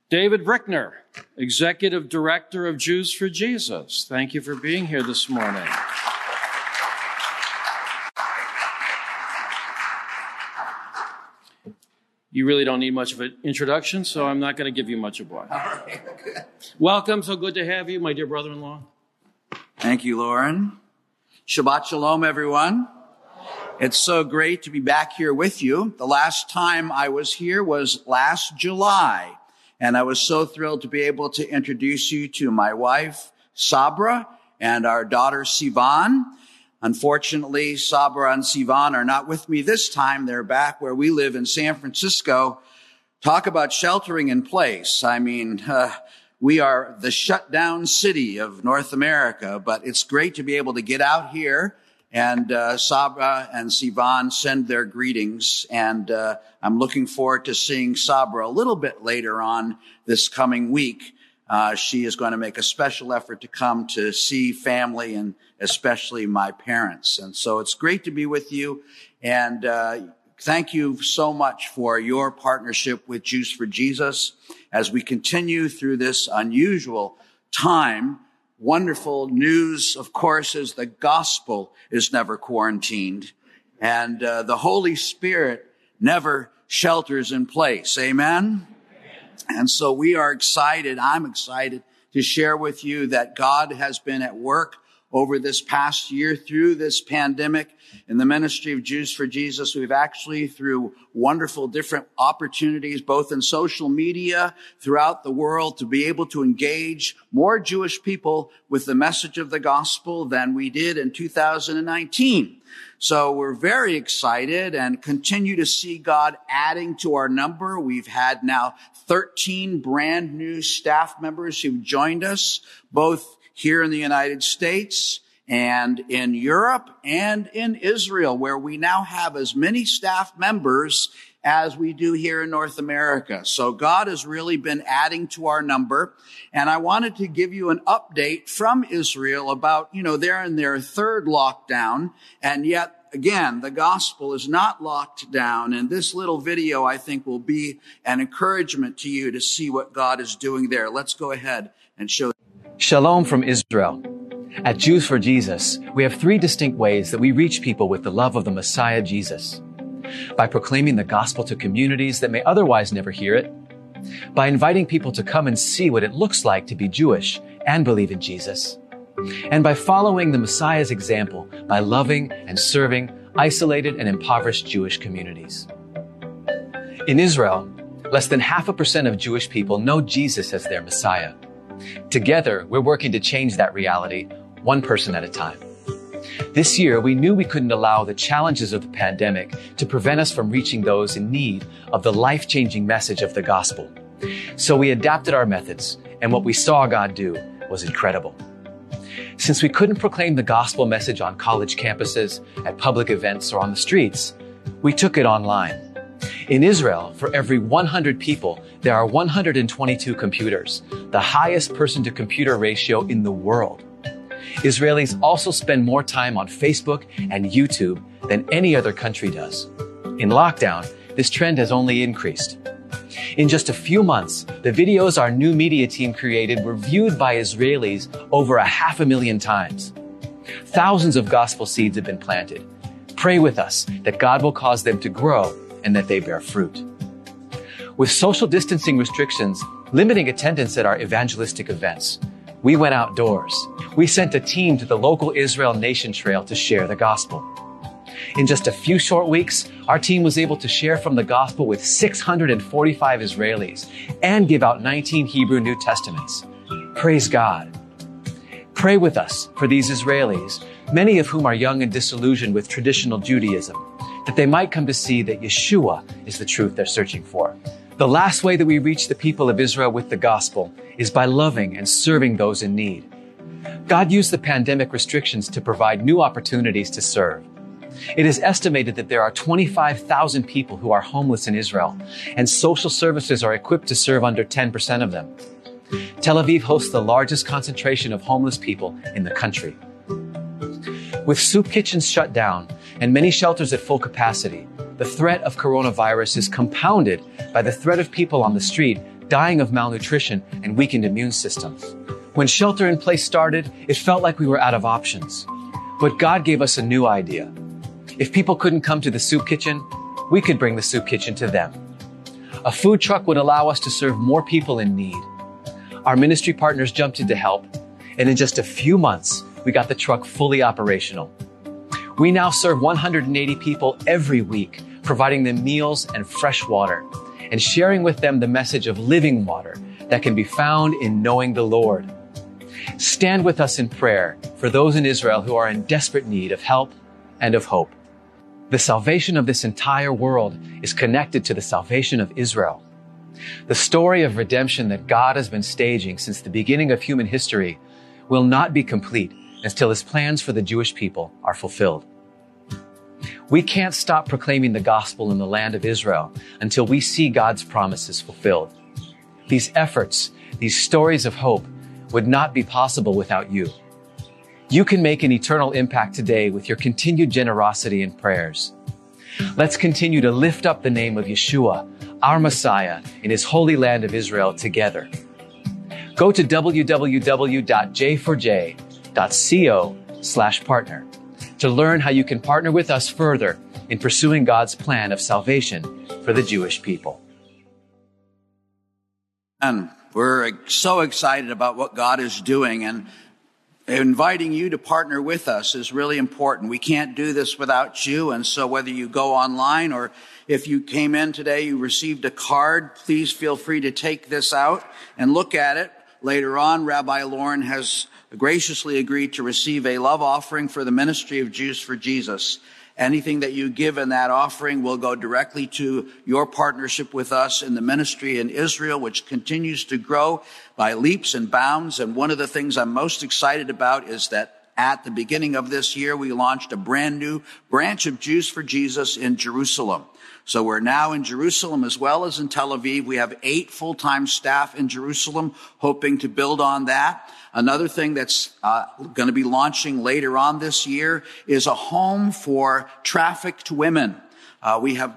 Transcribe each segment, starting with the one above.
David Brickner, Executive Director of Jews for Jesus. Thank you for being here this morning. You really don't need much of an introduction, so I'm not going to give you much of one. All right, good. Welcome. So good to have you, my dear brother-in-law. Thank you, Lauren. Shabbat shalom, everyone. It's so great to be back here with you. The last time I was here was last July, and I was so thrilled to be able to introduce you to my wife, Sabra, and our daughter, Sivan. Unfortunately, Sabra and Sivan are not with me this time. They're back where we live in San Francisco. Talk about sheltering in place. I mean, we are the shut-down city of North America, but it's great to be able to get out here. And Sabra and Sivan send their greetings. And I'm looking forward to seeing Sabra a little bit later on this coming week. She is going to make a special effort to come to see family and especially my parents. And so it's great to be with you. And thank you so much for your partnership with Jews for Jesus as we continue through this unusual time. Wonderful news, of course, is the gospel is never quarantined, and the Holy Spirit never shelters in place. Amen? And so we are excited. I'm excited to share with you that God has been at work over this past year through this pandemic in the ministry of Jews for Jesus. We've actually, through wonderful different opportunities, both in social media throughout the world, to be able to engage more Jewish people with the message of the gospel than we did in 2019. So we're very excited and continue to see God adding to our number. We've had now 13 brand new staff members who've joined us, both here in the United States and in Europe and in Israel, where we now have as many staff members as we do here in North America. So God has really been adding to our number. And I wanted to give you an update from Israel about, they're in their third lockdown, and yet again, the gospel is not locked down. And this little video, I think, will be an encouragement to you to see what God is doing there. Let's go ahead and show. Shalom from Israel. At Jews for Jesus, we have three distinct ways that we reach people with the love of the Messiah, Jesus. By proclaiming the gospel to communities that may otherwise never hear it, by inviting people to come and see what it looks like to be Jewish and believe in Jesus, and by following the Messiah's example by loving and serving isolated and impoverished Jewish communities. In Israel, less than 0.5% of Jewish people know Jesus as their Messiah. Together, we're working to change that reality, one person at a time. This year, we knew we couldn't allow the challenges of the pandemic to prevent us from reaching those in need of the life-changing message of the gospel. So we adapted our methods, and what we saw God do was incredible. Since we couldn't proclaim the gospel message on college campuses, at public events, or on the streets, we took it online. In Israel, for every 100 people, there are 122 computers, the highest person-to-computer ratio in the world. Israelis also spend more time on Facebook and YouTube than any other country does. In lockdown, this trend has only increased. In just a few months, the videos our new media team created were viewed by Israelis over 500,000 times. Thousands of gospel seeds have been planted. Pray with us that God will cause them to grow and that they bear fruit. With social distancing restrictions limiting attendance at our evangelistic events, we went outdoors. We sent a team to the local Israel Nation Trail to share the gospel. In just a few short weeks, our team was able to share from the gospel with 645 Israelis and give out 19 Hebrew New Testaments. Praise God. Pray with us for these Israelis, many of whom are young and disillusioned with traditional Judaism, that they might come to see that Yeshua is the truth they're searching for. The last way that we reach the people of Israel with the gospel is by loving and serving those in need. God used the pandemic restrictions to provide new opportunities to serve. It is estimated that there are 25,000 people who are homeless in Israel, and social services are equipped to serve under 10% of them. Tel Aviv hosts the largest concentration of homeless people in the country. With soup kitchens shut down and many shelters at full capacity, the threat of coronavirus is compounded by the threat of people on the street dying of malnutrition and weakened immune systems. When shelter in place started, it felt like we were out of options. But God gave us a new idea. If people couldn't come to the soup kitchen, we could bring the soup kitchen to them. A food truck would allow us to serve more people in need. Our ministry partners jumped in to help, and in just a few months, we got the truck fully operational. We now serve 180 people every week, providing them meals and fresh water, and sharing with them the message of living water that can be found in knowing the Lord. Stand with us in prayer for those in Israel who are in desperate need of help and of hope. The salvation of this entire world is connected to the salvation of Israel. The story of redemption that God has been staging since the beginning of human history will not be complete until His plans for the Jewish people are fulfilled. We can't stop proclaiming the gospel in the land of Israel until we see God's promises fulfilled. These efforts, these stories of hope, would not be possible without you. You can make an eternal impact today with your continued generosity and prayers. Let's continue to lift up the name of Yeshua, our Messiah, in His holy land of Israel together. Go to www.j4j.co/partner to learn how you can partner with us further in pursuing God's plan of salvation for the Jewish people. And we're so excited about what God is doing, and inviting you to partner with us is really important. We can't do this without you, and so whether you go online or if you came in today, you received a card, please feel free to take this out and look at it. Later on, Rabbi Lauren has graciously agreed to receive a love offering for the ministry of Jews for Jesus. Anything that you give in that offering will go directly to your partnership with us in the ministry in Israel, which continues to grow by leaps and bounds. And one of the things I'm most excited about is that at the beginning of this year, we launched a brand new branch of Jews for Jesus in Jerusalem. So we're now in Jerusalem as well as in Tel Aviv. We have 8 full-time staff in Jerusalem, hoping to build on that. Another thing that's going to be launching later on this year is a home for trafficked women. We have,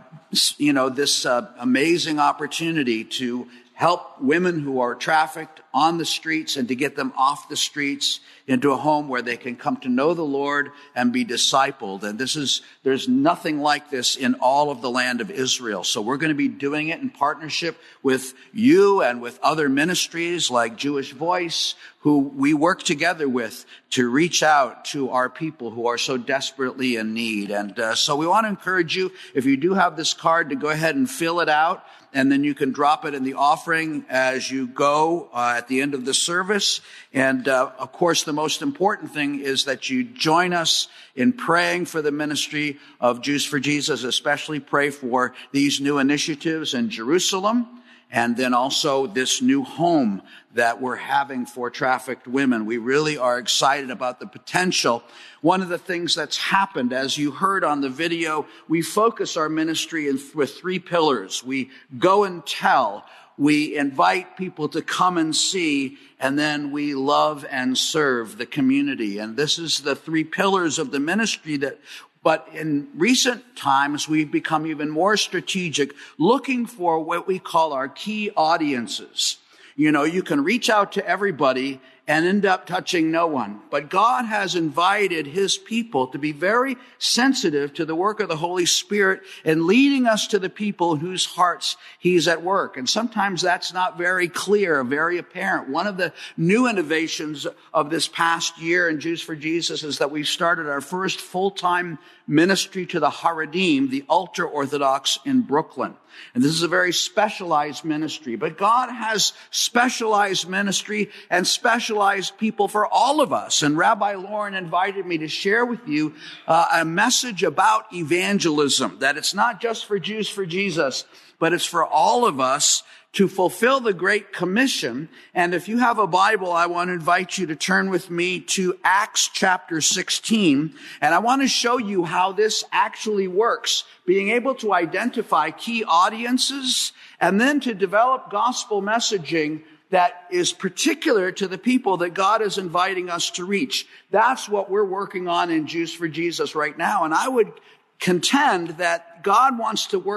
this amazing opportunity to help women who are trafficked on the streets and to get them off the streets into a home where they can come to know the Lord and be discipled. And there's nothing like this in all of the land of Israel. So we're going to be doing it in partnership with you and with other ministries like Jewish Voice, who we work together with to reach out to our people who are so desperately in need. And so we want to encourage you, if you do have this card, to go ahead and fill it out. And then you can drop it in the offering as you go at the end of the service. And, of course, the most important thing is that you join us in praying for the ministry of Jews for Jesus, especially pray for these new initiatives in Jerusalem, and then also this new home that we're having for trafficked women. We really are excited about the potential. One of the things that's happened, as you heard on the video, we focus our ministry with 3 pillars. We go and tell, we invite people to come and see, and then we love and serve the community. And this is the 3 pillars of the ministry but in recent times, we've become even more strategic, looking for what we call our key audiences. You can reach out to everybody and end up touching no one. But God has invited His people to be very sensitive to the work of the Holy Spirit and leading us to the people in whose hearts He's at work. And sometimes that's not very clear, very apparent. One of the new innovations of this past year in Jews for Jesus is that we've started our first full-time ministry to the Haredim, the ultra-Orthodox in Brooklyn. And this is a very specialized ministry. But God has specialized ministry and specialized people for all of us. And Rabbi Lauren invited me to share with you a message about evangelism, that it's not just for Jews for Jesus, but it's for all of us to fulfill the Great Commission. And if you have a Bible, I want to invite you to turn with me to Acts chapter 16. And I want to show you how this actually works, being able to identify key audiences and then to develop gospel messaging that is particular to the people that God is inviting us to reach. That's what we're working on in Jews for Jesus right now. And I would contend that God wants to work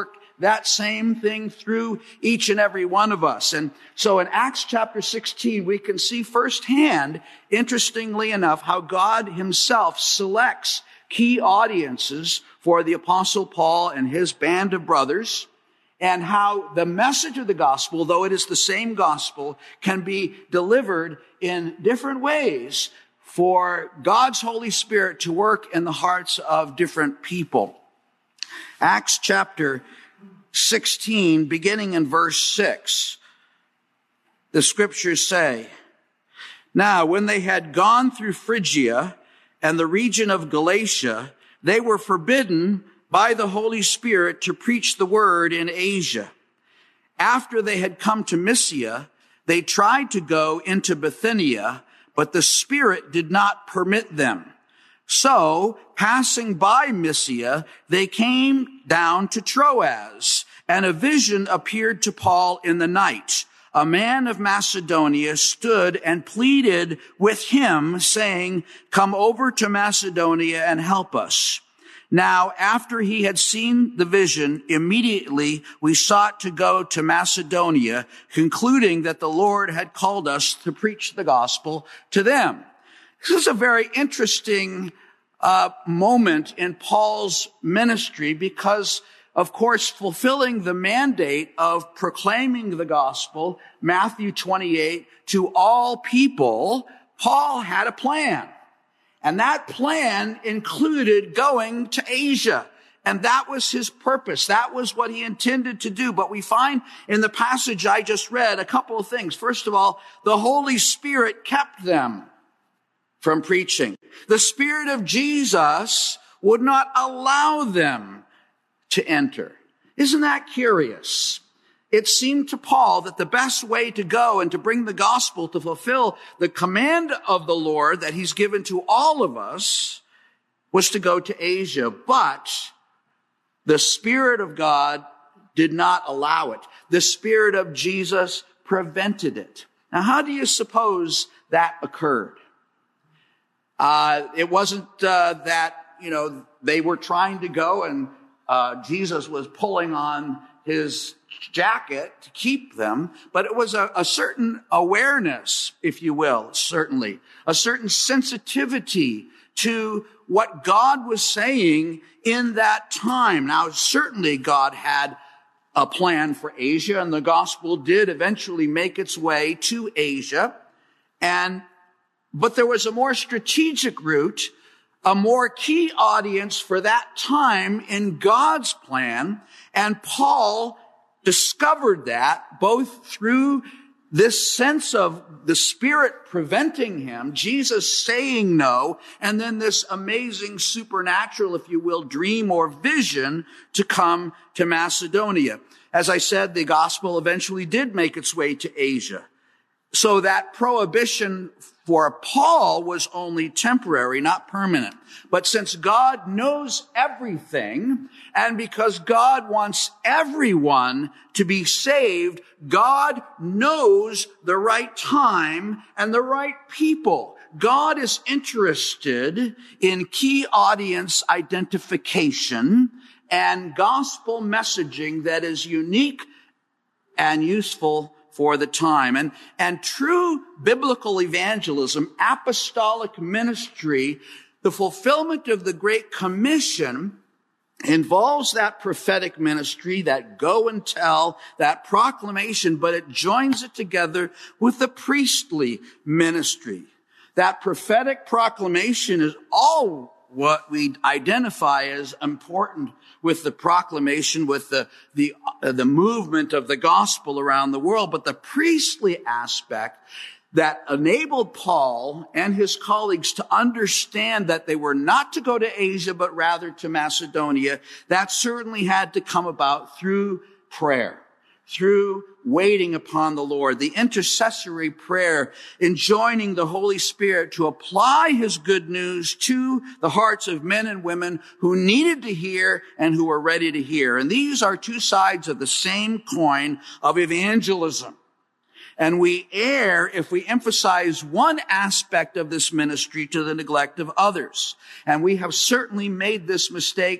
that same thing through each and every one of us. And so in Acts chapter 16, we can see firsthand, interestingly enough, how God himself selects key audiences for the Apostle Paul and his band of brothers, and how the message of the gospel, though it is the same gospel, can be delivered in different ways for God's Holy Spirit to work in the hearts of different people. Acts chapter 16, beginning in verse 6, the scriptures say, "Now, when they had gone through Phrygia and the region of Galatia, they were forbidden by the Holy Spirit to preach the word in Asia. After they had come to Mysia, they tried to go into Bithynia, but the Spirit did not permit them. So, passing by Mysia, they came down to Troas, and a vision appeared to Paul in the night. A man of Macedonia stood and pleaded with him, saying, 'Come over to Macedonia and help us.' Now, after he had seen the vision, immediately we sought to go to Macedonia, concluding that the Lord had called us to preach the gospel to them." This is a very interesting moment in Paul's ministry because, of course, fulfilling the mandate of proclaiming the gospel, Matthew 28, to all people, Paul had a plan. And that plan included going to Asia. And that was his purpose. That was what he intended to do. But we find in the passage I just read a couple of things. First of all, the Holy Spirit kept them from preaching. The Spirit of Jesus would not allow them to enter. Isn't that curious? It seemed to Paul that the best way to go and to bring the gospel to fulfill the command of the Lord that he's given to all of us was to go to Asia. But the Spirit of God did not allow it. The Spirit of Jesus prevented it. Now, how do you suppose that occurred? It wasn't that, they were trying to go and Jesus was pulling on his jacket to keep them, but it was a certain awareness, if you will, certainly, a certain sensitivity to what God was saying in that time. Now, certainly God had a plan for Asia, and the gospel did eventually make its way to Asia, but there was a more strategic route, a more key audience for that time in God's plan, and Paul discovered that both through this sense of the Spirit preventing him, Jesus saying no, and then this amazing supernatural, if you will, dream or vision to come to Macedonia. As I said, the gospel eventually did make its way to Asia. So that prohibition for Paul was only temporary, not permanent. But since God knows everything, and because God wants everyone to be saved, God knows the right time and the right people. God is interested in key audience identification and gospel messaging that is unique and useful for the time. And true biblical evangelism, apostolic ministry, the fulfillment of the Great Commission involves that prophetic ministry, that go and tell, that proclamation, but it joins it together with the priestly ministry. That prophetic proclamation is all what we identify as important with the proclamation, with the movement of the gospel around the world. But the priestly aspect that enabled Paul and his colleagues to understand that they were not to go to Asia, but rather to Macedonia, that certainly had to come about through prayer, through waiting upon the Lord, the intercessory prayer, enjoining the Holy Spirit to apply his good news to the hearts of men and women who needed to hear and who were ready to hear. And these are two sides of the same coin of evangelism. And we err if we emphasize one aspect of this ministry to the neglect of others. And we have certainly made this mistake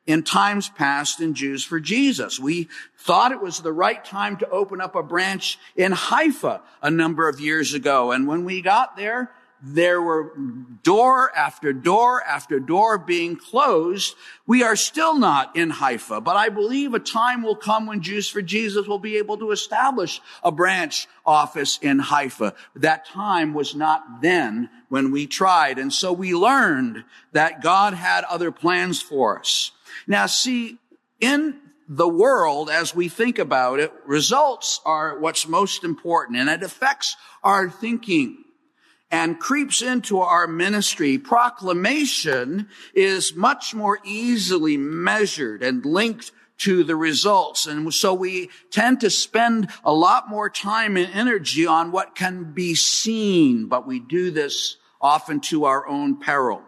in times past in Jews for Jesus. We thought it was the right time to open up a branch in Haifa a number of years ago. And when we got there, there were door after door after door being closed. We are still not in Haifa, but I believe a time will come when Jews for Jesus will be able to establish a branch office in Haifa. That time was not then when we tried. And so we learned that God had other plans for us. Now, see, in the world, as we think about it, results are what's most important, and it affects our thinking and creeps into our ministry. Proclamation is much more easily measured and linked to the results. And so we tend to spend a lot more time and energy on what can be seen, but we do this often to our own peril.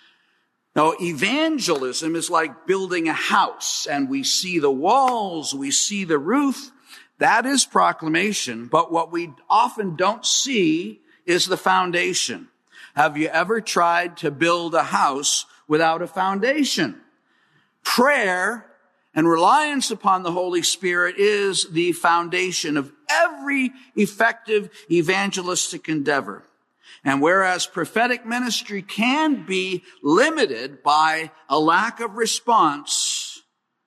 Now, evangelism is like building a house, and we see the walls, we see the roof. That is proclamation, but what we often don't see is the foundation. Have you ever tried to build a house without a foundation? Prayer and reliance upon the Holy Spirit is the foundation of every effective evangelistic endeavor. And whereas prophetic ministry can be limited by a lack of response,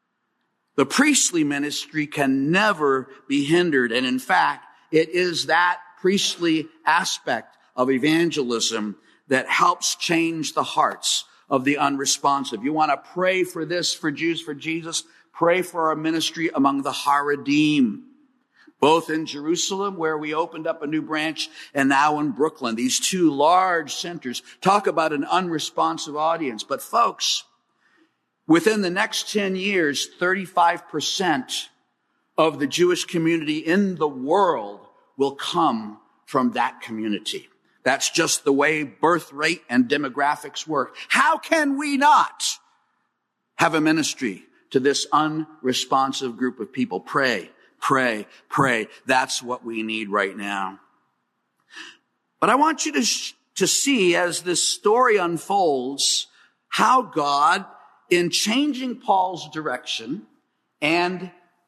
the priestly ministry can never be hindered. And in fact, it is that priestly aspect of evangelism that helps change the hearts of the unresponsive. You want to pray for this, for Jews for Jesus? Pray for our ministry among the Haredim, both in Jerusalem, where we opened up a new branch, and now in Brooklyn. These two large centers. Talk about an unresponsive audience. But folks, within the next 10 years, 35% of the Jewish community in the world will come from that community. That's just the way birth rate and demographics work. How can we not have a ministry to this unresponsive group of people? Pray, pray, pray. That's what we need right now. But I want you to see, as this story unfolds, how God, in changing Paul's direction, and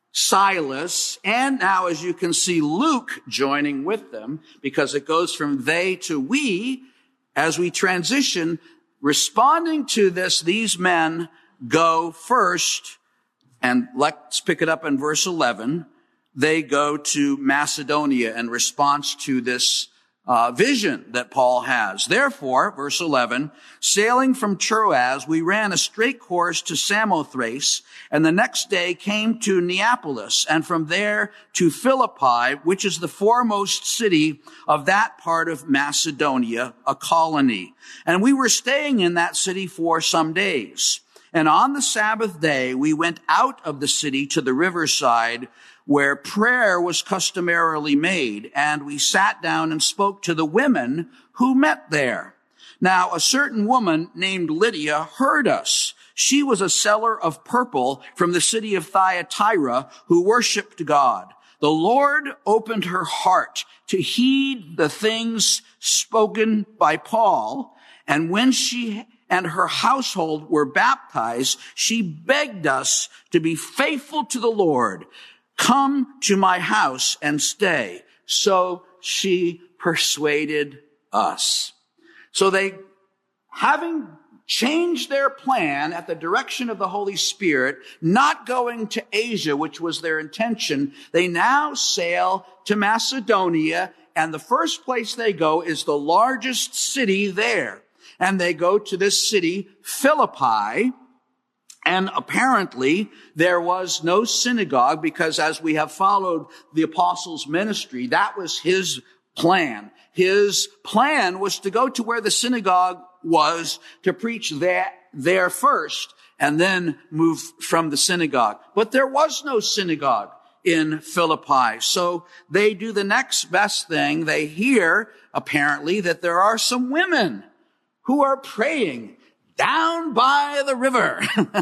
Silas, and now, as you can see, Luke joining with them, because it goes from they to we, as we transition, responding to this, these men go first, and let's pick it up in verse 11. They go to Macedonia in response to this vision that Paul has. Therefore, verse 11, sailing from Troas, we ran a straight course to Samothrace, and the next day came to Neapolis, and from there to Philippi, which is the foremost city of that part of Macedonia, a colony. And we were staying in that city for some days. And on the Sabbath day, we went out of the city to the riverside, where prayer was customarily made, and we sat down and spoke to the women who met there. Now, a certain woman named Lydia heard us. She was a seller of purple from the city of Thyatira who worshiped God. The Lord opened her heart to heed the things spoken by Paul, and when she and her household were baptized, she begged us to be faithful to the Lord. Come to my house and stay. So she persuaded us. So they, having changed their plan at the direction of the Holy Spirit, not going to Asia, which was their intention, they now sail to Macedonia, and the first place they go is the largest city there. And they go to this city, Philippi. And apparently there was no synagogue, because as we have followed the apostles' ministry, that was his plan. His plan was to go to where the synagogue was, to preach there first, and then move from the synagogue. But there was no synagogue in Philippi. So they do the next best thing. They hear, apparently, that there are some women who are praying down by the river.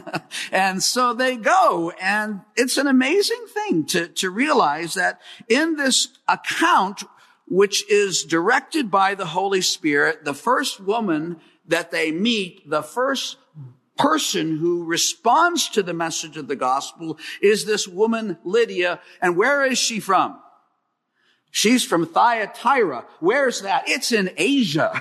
And so they go, and it's an amazing thing to realize that in this account, which is directed by the Holy Spirit, the first woman that they meet, the first person who responds to the message of the gospel is this woman, Lydia. And where is she from? She's from Thyatira. Where's that? It's in Asia.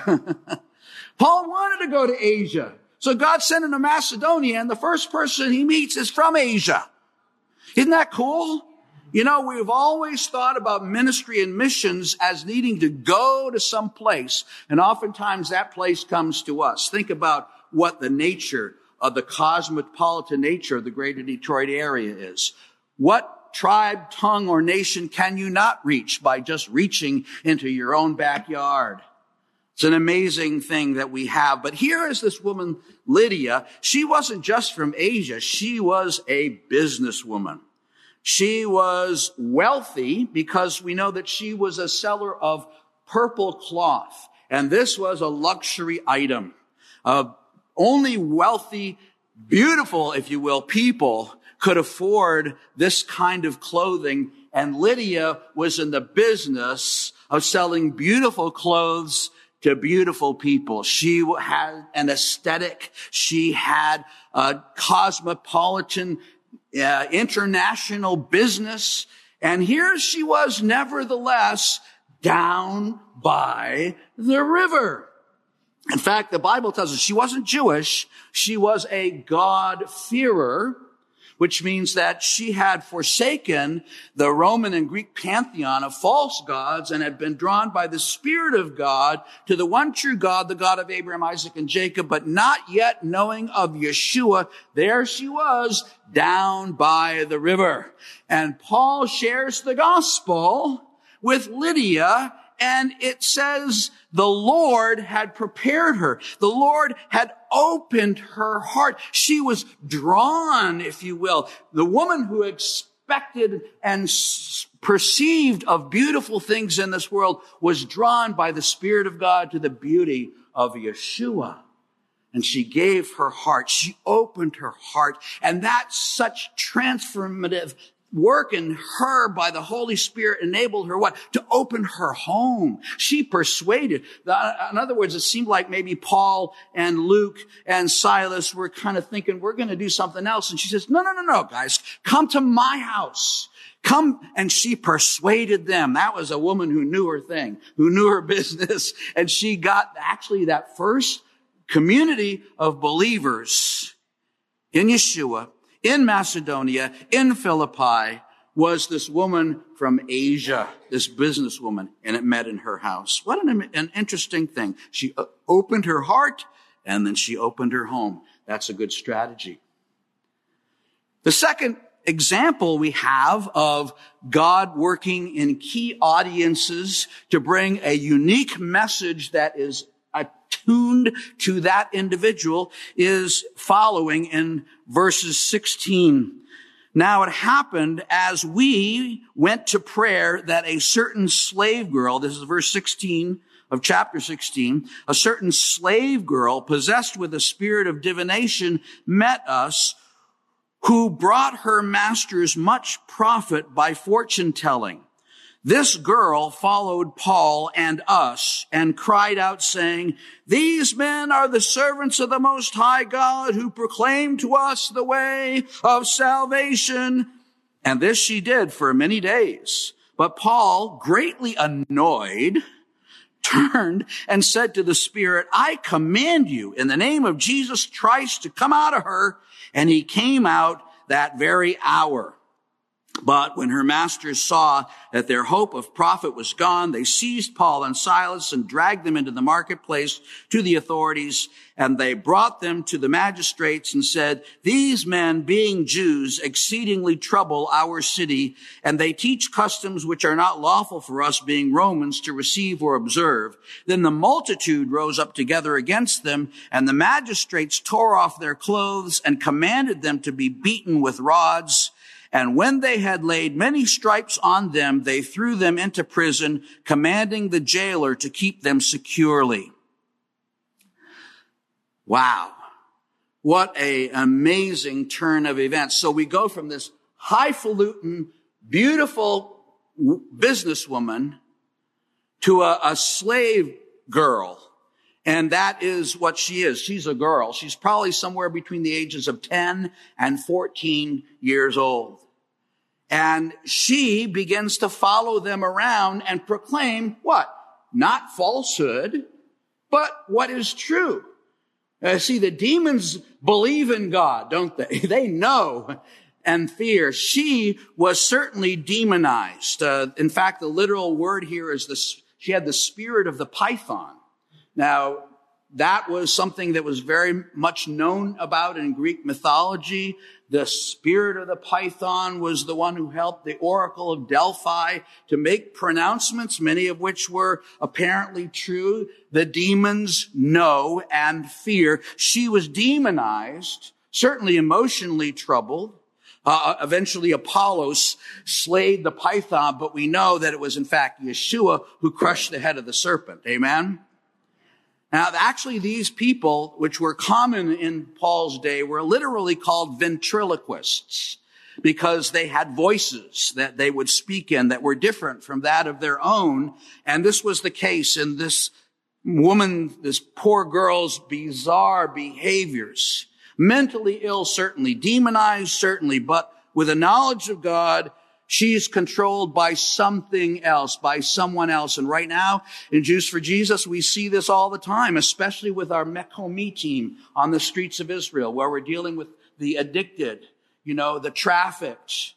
Paul wanted to go to Asia. So God sent him to Macedonia, and the first person he meets is from Asia. Isn't that cool? You know, we've always thought about ministry and missions as needing to go to some place, and oftentimes that place comes to us. Think about what the nature of the cosmopolitan nature of the greater Detroit area is. What tribe, tongue, or nation can you not reach by just reaching into your own backyard? It's an amazing thing that we have. But here is this woman, Lydia. She wasn't just from Asia. She was a businesswoman. She was wealthy because we know that she was a seller of purple cloth. And this was a luxury item. Only wealthy, beautiful, if you will, people could afford this kind of clothing. And Lydia was in the business of selling beautiful clothes to beautiful people. She had an aesthetic. She had a cosmopolitan, international business. And here she was, nevertheless, down by the river. In fact, the Bible tells us she wasn't Jewish. She was a God-fearer, which means that she had forsaken the Roman and Greek pantheon of false gods and had been drawn by the Spirit of God to the one true God, the God of Abraham, Isaac, and Jacob, but not yet knowing of Yeshua. There she was, down by the river. And Paul shares the gospel with Lydia, and it says the Lord had prepared her. The Lord had opened her heart. She was drawn, if you will. The woman who expected and perceived of beautiful things in this world was drawn by the Spirit of God to the beauty of Yeshua. And she gave her heart. She opened her heart. And that such transformative work in her by the Holy Spirit enabled her what? To open her home. She persuaded. In other words, it seemed like maybe Paul and Luke and Silas were kind of thinking, we're going to do something else. And she says, no, guys, come to my house. Come. And she persuaded them. That was a woman who knew her thing, who knew her business. And she got actually that first community of believers in Yeshua, in Macedonia, in Philippi, was this woman from Asia, this businesswoman, and it met in her house. What an interesting thing. She opened her heart, and then she opened her home. That's a good strategy. The second example we have of God working in key audiences to bring a unique message that is attuned to that individual is following in verses 16. Now it happened as we went to prayer that a certain slave girl, this is verse 16 of chapter 16, a certain slave girl possessed with a spirit of divination met us, who brought her masters much profit by fortune telling. This girl followed Paul and us and cried out, saying, "These men are the servants of the Most High God who proclaim to us the way of salvation." And this she did for many days. But Paul, greatly annoyed, turned and said to the Spirit, "I command you in the name of Jesus Christ to come out of her." And he came out that very hour. But when her masters saw that their hope of profit was gone, they seized Paul and Silas and dragged them into the marketplace to the authorities. And they brought them to the magistrates and said, "These men, being Jews, exceedingly trouble our city, and they teach customs which are not lawful for us, being Romans, to receive or observe." Then the multitude rose up together against them, and the magistrates tore off their clothes and commanded them to be beaten with rods. And when they had laid many stripes on them, they threw them into prison, commanding the jailer to keep them securely. Wow. What an amazing turn of events. So we go from this highfalutin, beautiful businesswoman to a slave girl. And that is what she is. She's a girl. She's probably somewhere between the ages of 10 and 14 years old. And she begins to follow them around and proclaim what? Not falsehood, but what is true. See, the demons believe in God, don't they? They know and fear. She was certainly demonized. In fact, the literal word here is she had the spirit of the python. Now, that was something that was very much known about in Greek mythology. The spirit of the python was the one who helped the oracle of Delphi to make pronouncements, many of which were apparently true. The demons know and fear. She was demonized, certainly emotionally troubled. Eventually Apollo slayed the python, but we know that it was in fact Yeshua who crushed the head of the serpent. Amen? Now, actually, these people, which were common in Paul's day, were literally called ventriloquists because they had voices that they would speak in that were different from that of their own. And this was the case in this woman, this poor girl's bizarre behaviors. Mentally ill, certainly. Demonized, certainly. But with a knowledge of God, she's controlled by something else, by someone else. And right now, in Jews for Jesus, we see this all the time, especially with our Mekomi team on the streets of Israel, where we're dealing with the addicted, the trafficked,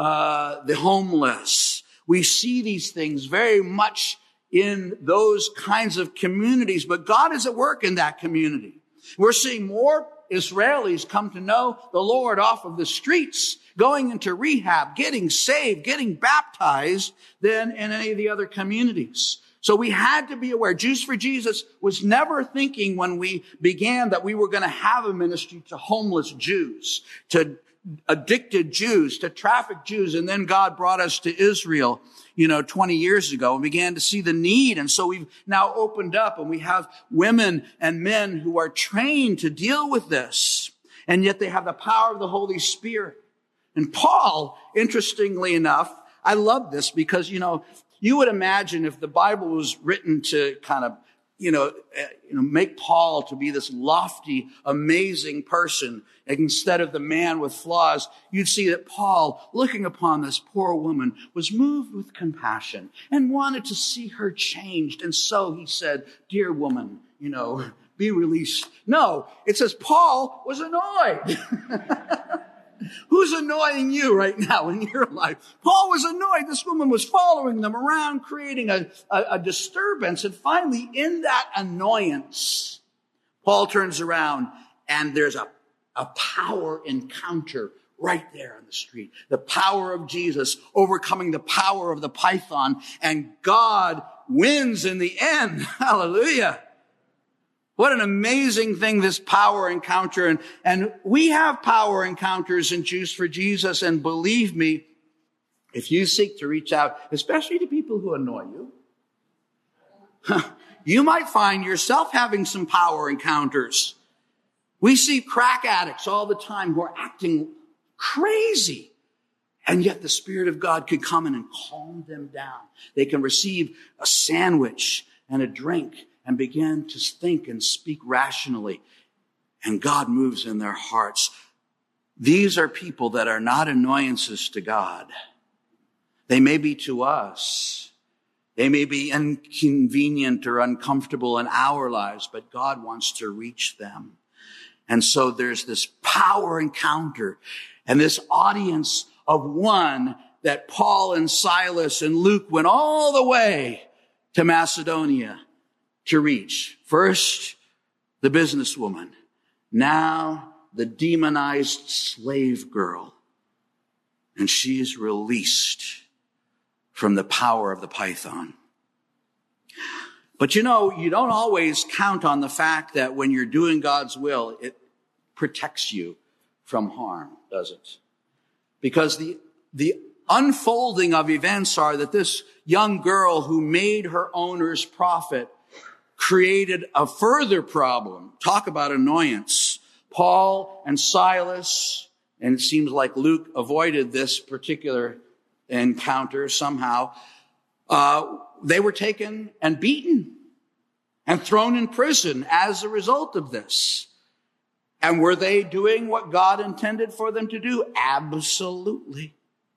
the homeless. We see these things very much in those kinds of communities, but God is at work in that community. We're seeing more Israelis come to know the Lord off of the streets, going into rehab, getting saved, getting baptized than in any of the other communities. So we had to be aware. Jews for Jesus was never thinking when we began that we were going to have a ministry to homeless Jews, to addicted Jews, to trafficked Jews. And then God brought us to Israel, 20 years ago and began to see the need. And so we've now opened up and we have women and men who are trained to deal with this. And yet they have the power of the Holy Spirit. And Paul, interestingly enough, I love this because, you would imagine if the Bible was written to kind of, make Paul to be this lofty, amazing person instead of the man with flaws, you'd see that Paul, looking upon this poor woman, was moved with compassion and wanted to see her changed. And so he said, "Dear woman, be released." No, it says Paul was annoyed. Who's annoying you right now in your life? Paul was annoyed. This woman was following them around, creating a disturbance. And finally, in that annoyance, Paul turns around and there's a power encounter right there on the street. The power of Jesus overcoming the power of the python. And God wins in the end. Hallelujah. What an amazing thing, this power encounter. And we have power encounters in Jews for Jesus. And believe me, if you seek to reach out, especially to people who annoy you, you might find yourself having some power encounters. We see crack addicts all the time who are acting crazy. And yet the Spirit of God could come in and calm them down. They can receive a sandwich and a drink and begin to think and speak rationally. And God moves in their hearts. These are people that are not annoyances to God. They may be to us. They may be inconvenient or uncomfortable in our lives, but God wants to reach them. And so there's this power encounter and this audience of one that Paul and Silas and Luke went all the way to Macedonia to reach. First, the businesswoman. Now, the demonized slave girl. And she is released from the power of the python. But you don't always count on the fact that when you're doing God's will, it protects you from harm, does it? Because the unfolding of events are that this young girl who made her owner's profit created a further problem. Talk about annoyance. Paul and Silas, and it seems like Luke avoided this particular encounter somehow. They were taken and beaten. and thrown in prison as a result of this. And were they doing what God intended for them to do? Absolutely.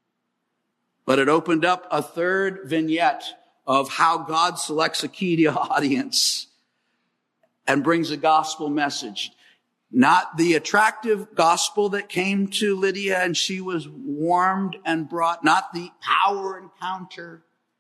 But it opened up a third vignette of how God selects a key audience and brings a gospel message. Not the attractive gospel that came to Lydia and she was warmed and brought, not the power encounter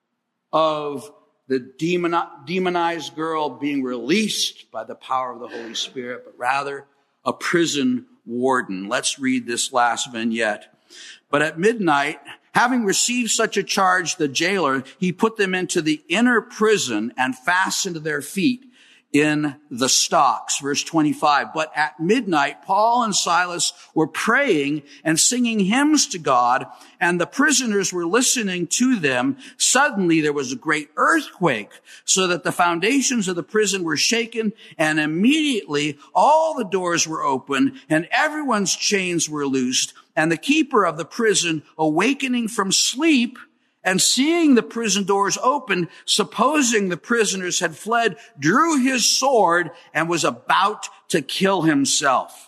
of the demonized girl being released by the power of the Holy Spirit, but rather a prison warden. Let's read this last vignette. But at midnight, having received such a charge, the jailer, he put them into the inner prison and fastened their feet in the stocks. Verse 25. But at midnight, Paul and Silas were praying and singing hymns to God, and the prisoners were listening to them. Suddenly there was a great earthquake, so that the foundations of the prison were shaken, and immediately all the doors were opened, and everyone's chains were loosed. And the keeper of the prison, awakening from sleep and seeing the prison doors open, supposing the prisoners had fled, drew his sword and was about to kill himself.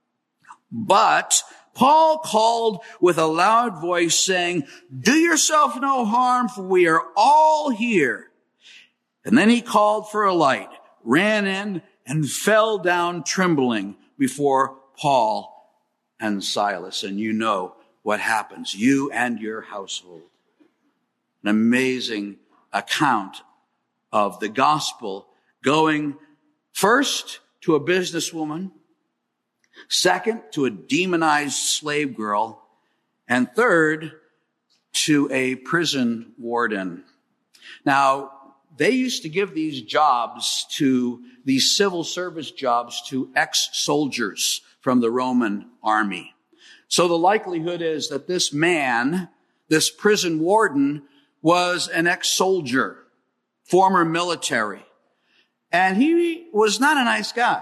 But Paul called with a loud voice, saying, "Do yourself no harm, for we are all here." And then he called for a light, ran in, and fell down trembling before Paul and Silas. And you know what happens, you and your household. An amazing account of the gospel going first to a businesswoman, second to a demonized slave girl, and third to a prison warden. Now, they used to give these civil service jobs to ex-soldiers from the Roman army. So the likelihood is that this man, this prison warden, was an ex-soldier, former military. And he was not a nice guy.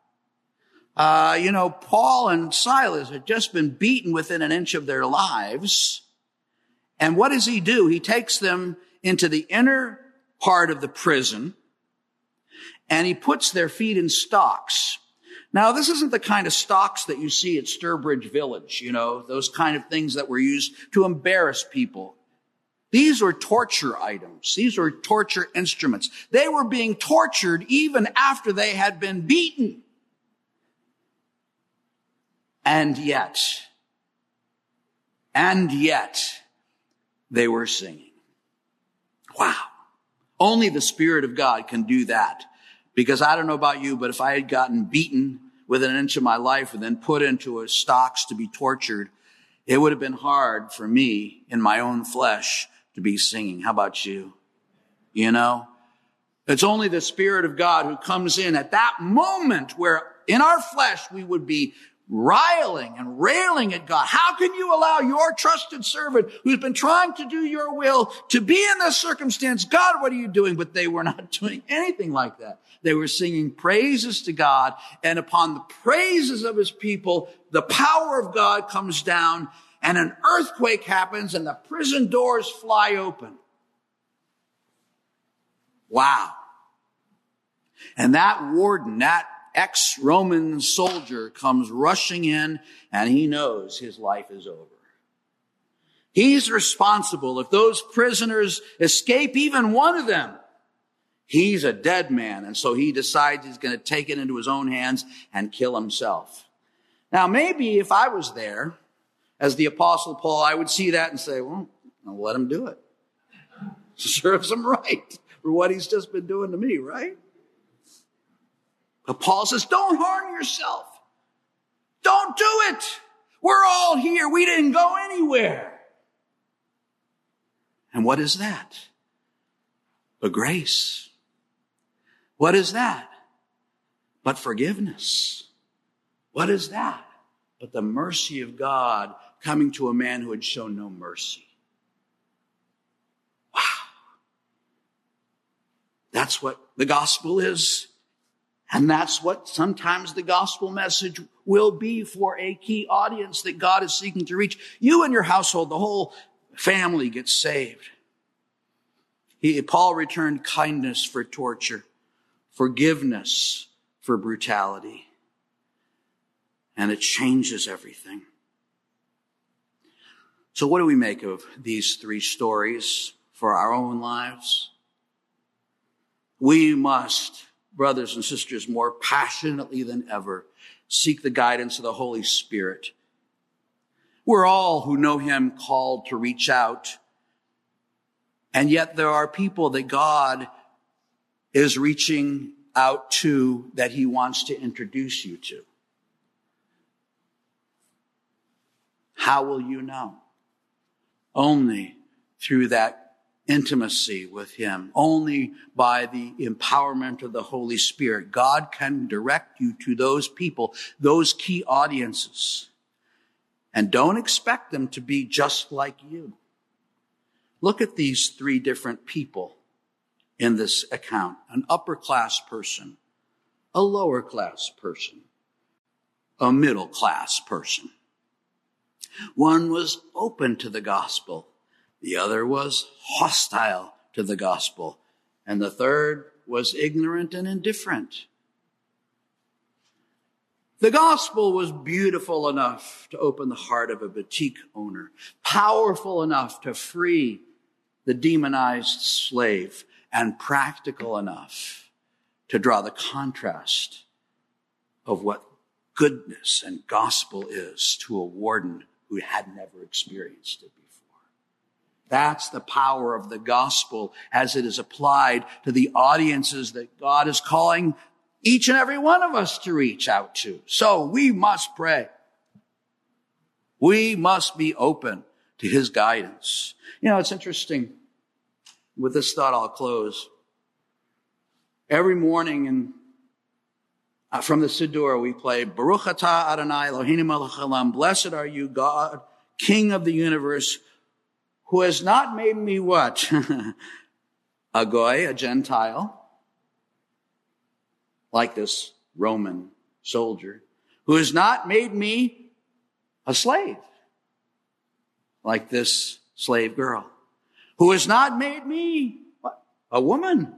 Paul and Silas had just been beaten within an inch of their lives. And what does he do? He takes them into the inner part of the prison and he puts their feet in stocks. Now, this isn't the kind of stocks that you see at Sturbridge Village, those kind of things that were used to embarrass people. These were torture items. These were torture instruments. They were being tortured even after they had been beaten. And yet, they were singing. Wow. Only the Spirit of God can do that. Because I don't know about you, but if I had gotten beaten within an inch of my life and then put into a stocks to be tortured, it would have been hard for me in my own flesh to be singing. How about you? It's only the Spirit of God who comes in at that moment where in our flesh we would be riling and railing at God. How can you allow your trusted servant who's been trying to do your will to be in this circumstance? God, what are you doing? But they were not doing anything like that. They were singing praises to God, and upon the praises of his people, the power of God comes down, and an earthquake happens, and the prison doors fly open. Wow. And that warden, that ex-Roman soldier comes rushing in, and he knows his life is over. He's responsible. If those prisoners escape, even one of them, he's a dead man. And so he decides he's going to take it into his own hands and kill himself. Now, maybe if I was there, as the Apostle Paul, I would see that and say, well, I'll let him do it. Serves him right for what he's just been doing to me, right? But Paul says, don't harm yourself. Don't do it. We're all here. We didn't go anywhere. And what is that? But grace. What is that? But forgiveness. What is that? But the mercy of God coming to a man who had shown no mercy. Wow. That's what the gospel is. And that's what sometimes the gospel message will be for a key audience that God is seeking to reach. You and your household, the whole family gets saved. Paul returned kindness for torture, forgiveness for brutality. And it changes everything. So what do we make of these three stories for our own lives? We must, brothers and sisters, more passionately than ever, seek the guidance of the Holy Spirit. We're all who know him called to reach out. And yet there are people that God is reaching out to that he wants to introduce you to. How will you know? Only through that intimacy with him. Only by the empowerment of the Holy Spirit. God can direct you to those people, those key audiences. And don't expect them to be just like you. Look at these three different people in this account. An upper class person, a lower class person, a middle class person. One was open to the gospel. The other was hostile to the gospel. And the third was ignorant and indifferent. The gospel was beautiful enough to open the heart of a boutique owner, powerful enough to free the demonized slave, and practical enough to draw the contrast of what goodness and gospel is to a warden who had never experienced it before. That's the power of the gospel as it is applied to the audiences that God is calling each and every one of us to reach out to. So we must pray. We must be open to his guidance. You know, it's interesting. With this thought, I'll close. Every morning from the Siddur, we play, Baruch atah Adonai Eloheinu melech haolam. Blessed are you, God, King of the universe, who has not made me what? A goy, a Gentile, like this Roman soldier, who has not made me a slave, like this slave girl, who has not made me a woman.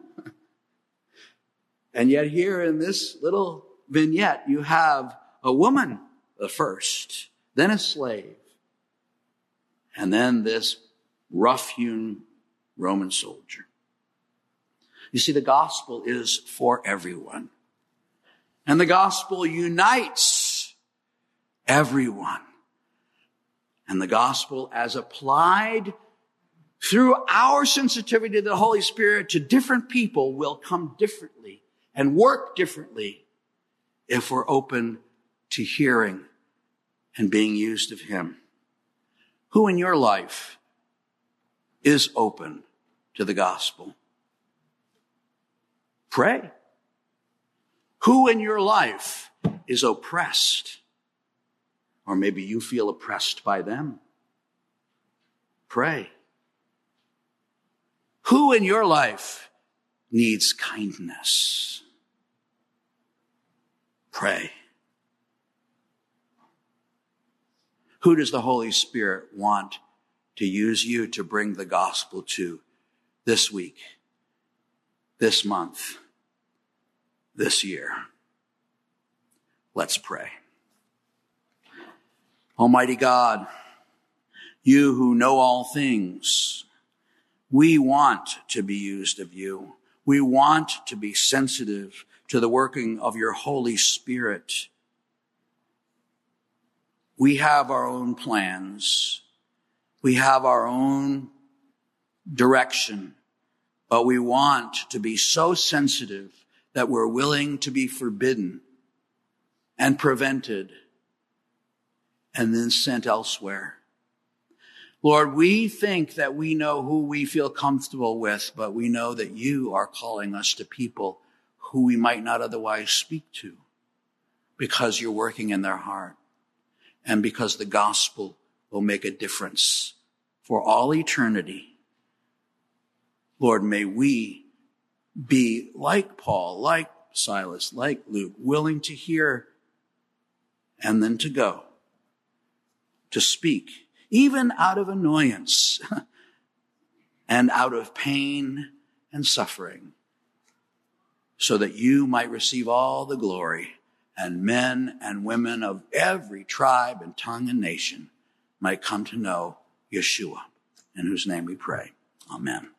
And yet here in this little vignette, you have a woman, the first, then a slave, and then this rough-hewn Roman soldier. You see, the gospel is for everyone. And the gospel unites everyone. And the gospel, as applied through our sensitivity to the Holy Spirit to different people, will come differently and work differently if we're open to hearing and being used of him. Who in your life is open to the gospel? Pray. Who in your life is oppressed? Or maybe you feel oppressed by them. Pray. Who in your life needs kindness? Pray. Who does the Holy Spirit want to use you to bring the gospel to this week, this month, this year? Let's pray. Almighty God, you who know all things, we want to be used of you. We want to be sensitive to the working of your Holy Spirit. We have our own plans. We have our own direction, but we want to be so sensitive that we're willing to be forbidden and prevented and then sent elsewhere. Lord, we think that we know who we feel comfortable with, but we know that you are calling us to people who we might not otherwise speak to because you're working in their heart and because the gospel will make a difference for all eternity. Lord, may we be like Paul, like Silas, like Luke, willing to hear and then to go, to speak, even out of annoyance and out of pain and suffering, so that you might receive all the glory, and men and women of every tribe and tongue and nation might come to know Yeshua, in whose name we pray. Amen.